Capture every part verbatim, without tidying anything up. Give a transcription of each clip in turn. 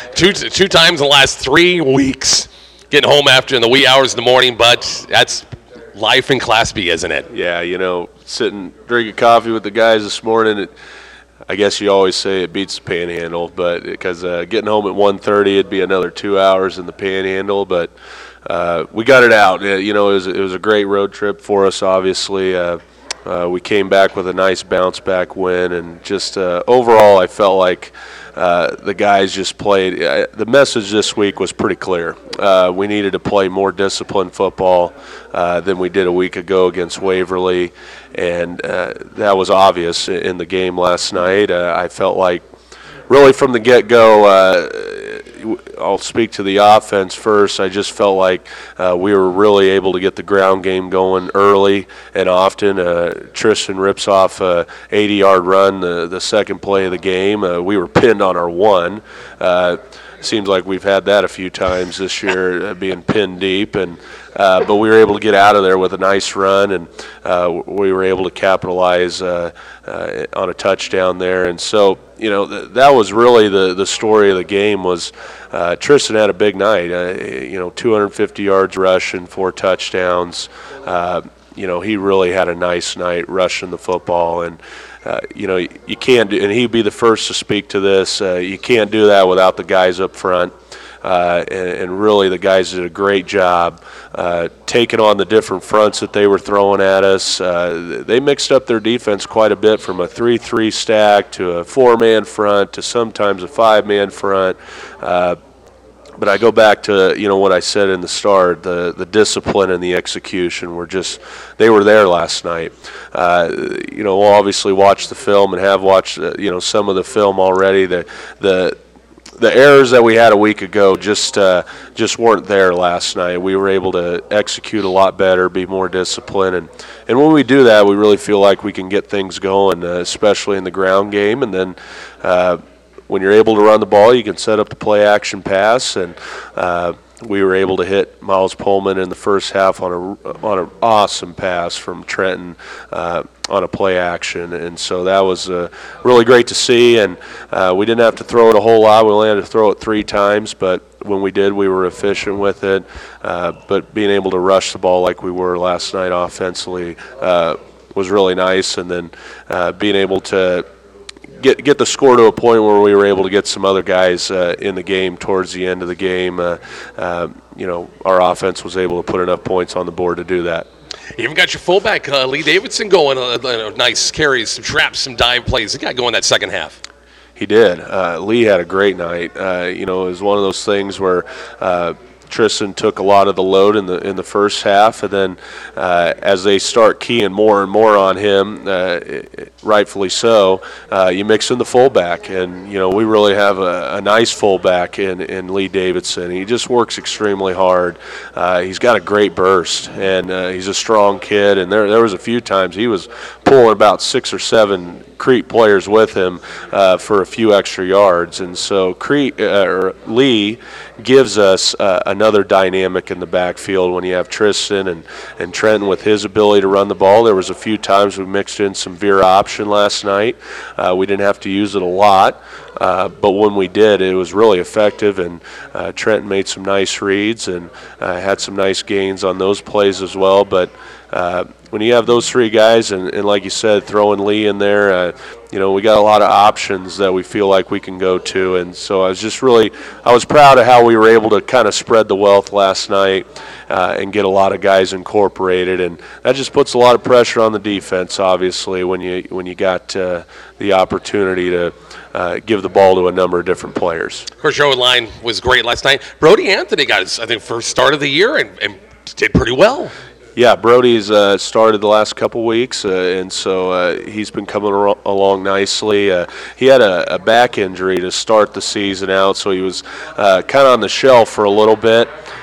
two two times in the last three weeks. Getting home after in the wee hours in the morning, but that's life in Class B, isn't it? Yeah, you know, sitting drinking coffee with the guys this morning. It, I guess you always say it beats the Panhandle, but because uh, getting home at one thirty, it'd be another two hours in the Panhandle. But uh, we got it out. Uh, you know, it was it was a great road trip for us. Obviously, uh, uh, we came back with a nice bounce back win, and just uh, overall, I felt like. Uh, the guys just played. Uh, the message this week was pretty clear. Uh, we needed to play more disciplined football uh, than we did a week ago against Waverly, and uh, that was obvious in the game last night. Uh, I felt like really from the get-go, uh, I'll speak to the offense first. I just felt like uh, we were really able to get the ground game going early and often. Uh, Tristan rips off a eighty-yard run the, the second play of the game. Uh, we were pinned on our one. Uh, seems like we've had that a few times this year, uh, being pinned deep. and uh, But we were able to get out of there with a nice run, and uh, we were able to capitalize uh, uh, on a touchdown there. And so, you know, th- that was really the, the story of the game was uh, Tristan had a big night. Uh, you know, two hundred fifty yards rushing, four touchdowns. Uh, you know, he really had a nice night rushing the football. And, uh, you know, you, you can't do – and he'd be the first to speak to this. Uh, you can't do that without the guys up front. Uh, and, and really the guys did a great job uh, taking on the different fronts that they were throwing at us. Uh, they mixed up their defense quite a bit from a three three stack to a four-man front to sometimes a five-man front. Uh, But I go back to, you know, what I said in the start, the, the discipline and the execution were just, they were there last night. Uh, you know, we'll obviously watch the film and have watched, uh, you know, some of the film already. The, the, the errors that we had a week ago just uh, just weren't there last night. We were able to execute a lot better, be more disciplined. And, and when we do that, we really feel like we can get things going, uh, especially in the ground game. And then, uh, when you're able to run the ball, you can set up the play action pass, and uh, we were able to hit Miles Pullman in the first half on a on an awesome pass from Trenton uh, on a play action, and so that was uh, really great to see. And uh, we didn't have to throw it a whole lot. We only had to throw it three times, but when we did, we were efficient with it. Uh, but being able to rush the ball like we were last night offensively uh, was really nice, and then uh, being able to Get get the score to a point where we were able to get some other guys uh, in the game towards the end of the game. Uh, uh, you know, our offense was able to put enough points on the board to do that. You even got your fullback, uh, Lee Davidson, going uh, uh, nice carries, some traps, some dive plays. He got going that second half. He did. Uh, Lee had a great night. Uh, you know, it was one of those things where uh, Tristan took a lot of the load in the in the first half, and then uh, as they start keying more and more on him, uh, rightfully so, uh, you mix in the fullback, and you know we really have a, a nice fullback in, in Lee Davidson. He just works extremely hard. Uh, he's got a great burst, and uh, he's a strong kid. And there there was a few times he was pulling about six or seven Crete players with him uh, for a few extra yards, and so Crete uh, or Lee gives us uh, another dynamic in the backfield when you have Tristan and, and Trenton with his ability to run the ball. There was a few times we mixed in some veer option last night. Uh, we didn't have to use it a lot, uh, but when we did, it was really effective, and uh, Trenton made some nice reads and uh, had some nice gains on those plays as well. But uh, when you have those three guys, and, and like you said, throwing Lee in there, uh, you know, we got a lot of options that we feel like we can go to. And so I was just really, I was proud of how we were able to kind of spread the wealth last night uh, and get a lot of guys incorporated. And that just puts a lot of pressure on the defense, obviously, when you when you got uh, the opportunity to uh, give the ball to a number of different players. Of course, your line was great last night. Brody Anthony got his, I think, first start of the year and, and did pretty well. Yeah, Brody's uh, started the last couple weeks, uh, and so uh, he's been coming ar- along nicely. Uh, he had a, a back injury to start the season out, so he was uh, kind of on the shelf for a little bit.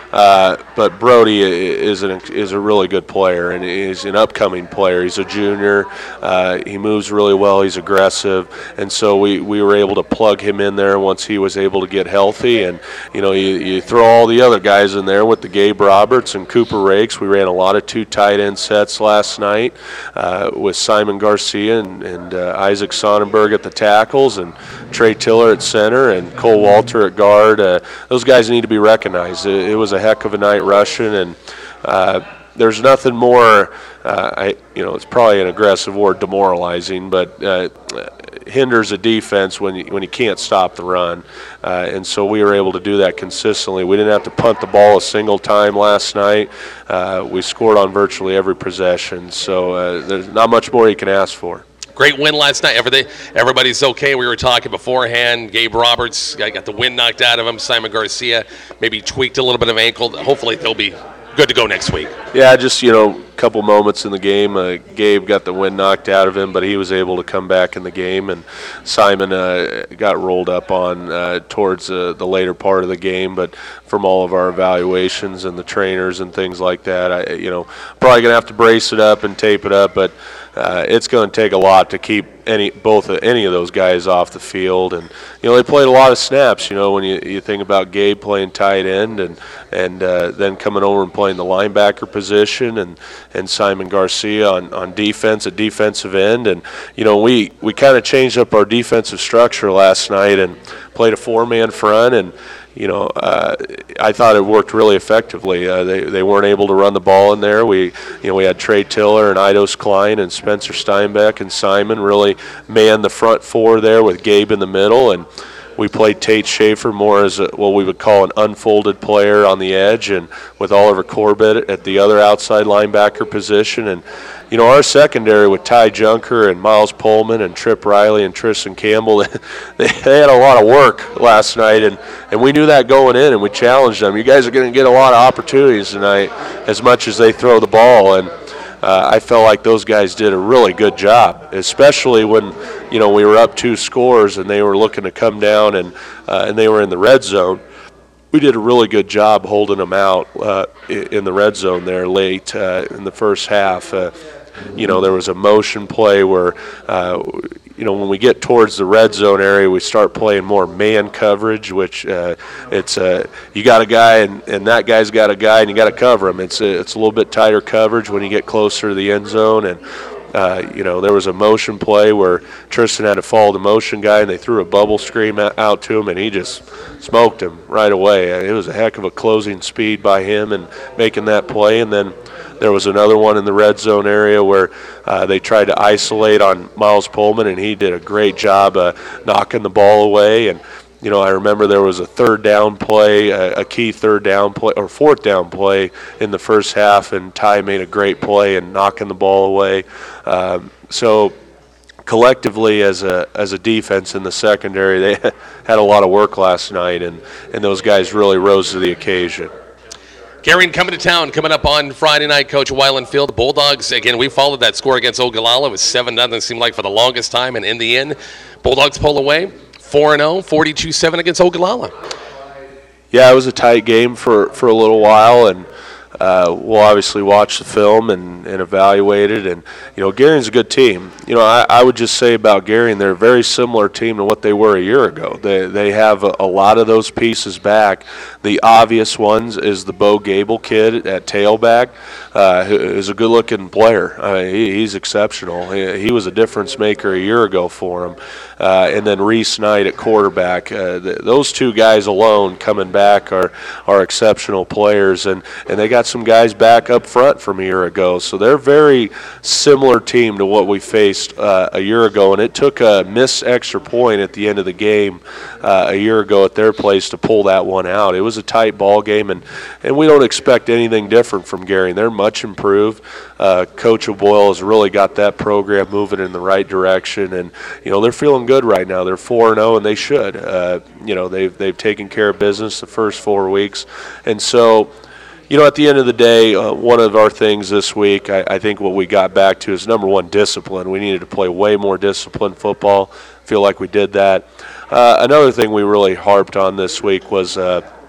Uh, but Brody is an is a really good player, and he's an upcoming player. He's a junior. Uh, he moves really well. He's aggressive, and so we, we were able to plug him in there once he was able to get healthy. And you know, you, you throw all the other guys in there with the Gabe Roberts and Cooper Rakes. We ran a lot of two tight end sets last night uh, with Simon Garcia and, and uh, Isaac Sonnenberg at the tackles, and Trey Tiller at center, and Cole Walter at guard. Uh, those guys need to be recognized. It, it was a heck of a night rushing, and uh, there's nothing more, uh, I, you know, it's probably an aggressive word, demoralizing, but uh, hinders a defense when you, when you can't stop the run. Uh, and so we were able to do that consistently. We didn't have to punt the ball a single time last night. Uh, we scored on virtually every possession. So uh, there's not much more you can ask for. Great win last night. Everything, everybody's okay. We were talking beforehand. Gabe Roberts got the wind knocked out of him. Simon Garcia maybe tweaked a little bit of ankle. Hopefully they'll be good to go next week. Yeah, just, you know, a couple moments in the game. Uh, Gabe got the wind knocked out of him, but he was able to come back in the game. And Simon uh, got rolled up on uh, towards uh, the later part of the game. But from all of our evaluations and the trainers and things like that, I, you know, probably going to have to brace it up and tape it up. But Uh, it's going to take a lot to keep any both of, any of those guys off the field, and you know they played a lot of snaps. You know when you, you think about Gabe playing tight end, and and uh, then coming over and playing the linebacker position, and, and Simon Garcia on, on defense at defensive end, and you know we we kind of changed up our defensive structure last night and played a four-man front, and you know, uh, I thought it worked really effectively. Uh, they they weren't able to run the ball in there. We, you know, we had Trey Tiller and Eidos Klein and Spencer Steinbeck and Simon really man the front four there with Gabe in the middle, and we played Tate Schaefer more as a, what we would call an unfolded player on the edge, and with Oliver Corbett at the other outside linebacker position. And you know, our secondary with Ty Junker and Miles Pullman and Trip Riley and Tristan Campbell, they, they had a lot of work last night, and, and we knew that going in, and we challenged them. You guys are going to get a lot of opportunities tonight as much as they throw the ball, and uh, I felt like those guys did a really good job, especially when, you know, we were up two scores and they were looking to come down, and uh, and they were in the red zone. We did a really good job holding them out uh, in the red zone there late uh, in the first half. Uh, you know, there was a motion play where, uh, you know, when we get towards the red zone area, we start playing more man coverage, which uh, it's uh, you got a guy and, and that guy's got a guy and you got to cover him. It's a, it's a little bit tighter coverage when you get closer to the end zone. And Uh, you know, there was a motion play where Tristan had to follow the motion guy, and they threw a bubble screen out to him, and he just smoked him right away. It was a heck of a closing speed by him and making that play. And then there was another one in the red zone area where uh, they tried to isolate on Miles Pullman, and he did a great job uh, knocking the ball away. And you know, I remember there was a third down play, a, a key third down play, or fourth down play in the first half, and Ty made a great play and knocking the ball away. Um, so collectively, as a as a defense in the secondary, they had a lot of work last night, and, and those guys really rose to the occasion. Garion coming to town, coming up on Friday night, Coach Weiland Field. The Bulldogs, again, we followed that score against Ogallala. It was seven nothing, seemed like, for the longest time, and in the end, Bulldogs pull away. four and oh, forty-two seven against Ogallala. Yeah, it was a tight game for, for a little while, and uh, we'll obviously watch the film and, and evaluate it. And, you know, Garion's a good team. You know, I, I would just say about Garion, they're a very similar team to what they were a year ago. They they have a, a lot of those pieces back. The obvious ones is the Bo Gable kid at tailback, uh, who is a good-looking player. I mean, he, he's exceptional. He, he was a difference maker a year ago for him. Uh, and then Reese Knight at quarterback. Uh, th- those two guys alone coming back are are exceptional players, and, and they got some guys back up front from a year ago. So they're a very similar team to what we faced uh, a year ago, and it took a missed extra point at the end of the game uh, a year ago at their place to pull that one out. It was a tight ball game, and, and we don't expect anything different from Garion. They're much improved. Uh, Coach O'Boyle has really got that program moving in the right direction, and you know they're feeling good right now. They're four and oh, and they should. Uh, you know they've they've taken care of business the first four weeks, and so. You know, at the end of the day, uh, one of our things this week, I, I think what we got back to is, number one, discipline. We needed to play way more disciplined football. Feel like we did that. Uh, another thing we really harped on this week was uh,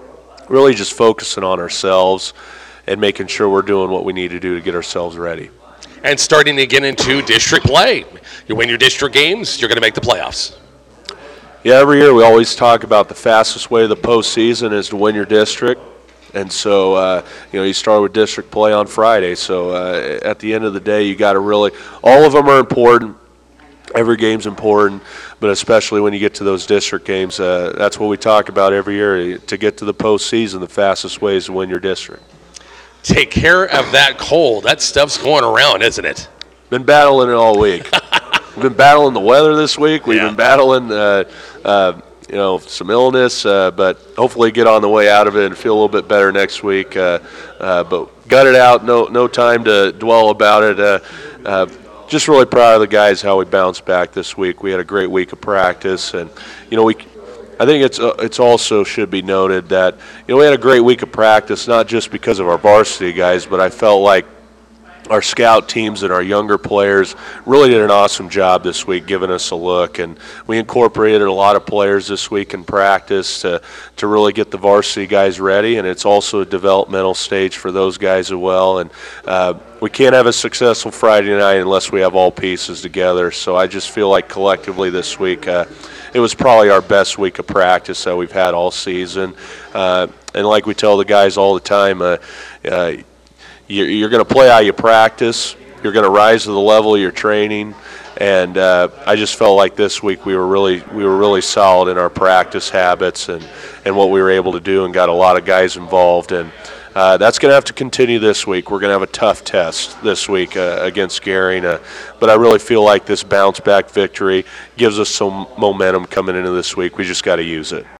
really just focusing on ourselves and making sure we're doing what we need to do to get ourselves ready. And starting to get into district play. You win your district games, you're going to make the playoffs. Yeah, every year we always talk about the fastest way to the postseason is to win your district. And so, uh, you know, you start with district play on Friday. So uh, at the end of the day, you got to really – all of them are important. Every game's important, but especially when you get to those district games, uh, that's what we talk about every year. To get to the postseason, the fastest way is to win your district. Take care of that cold. That stuff's going around, isn't it? Been battling it all week. We've been battling the weather this week. We've yeah. been battling, uh, uh, you know, some illness, uh, but hopefully get on the way out of it and feel a little bit better next week. Uh, uh, but got it out. No, no time to dwell about it. Uh, uh, just really proud of the guys how we bounced back this week. We had a great week of practice, and you know we. I think it's uh, it's also should be noted that you know we had a great week of practice, not just because of our varsity guys, but I felt like our scout teams and our younger players really did an awesome job this week giving us a look, and we incorporated a lot of players this week in practice to, to really get the varsity guys ready, and it's also a developmental stage for those guys as well. And uh, we can't have a successful Friday night unless we have all pieces together, so I just feel like collectively this week uh, it was probably our best week of practice that we've had all season. Uh, and like we tell the guys all the time, uh, uh, you're going to play how you practice. You're going to rise to the level of your training, and uh, I just felt like this week we were really we were really solid in our practice habits and, and what we were able to do, and got a lot of guys involved. And uh, that's going to have to continue this week. We're going to have a tough test this week uh, against Gering, uh, but I really feel like this bounce back victory gives us some momentum coming into this week. We just got to use it.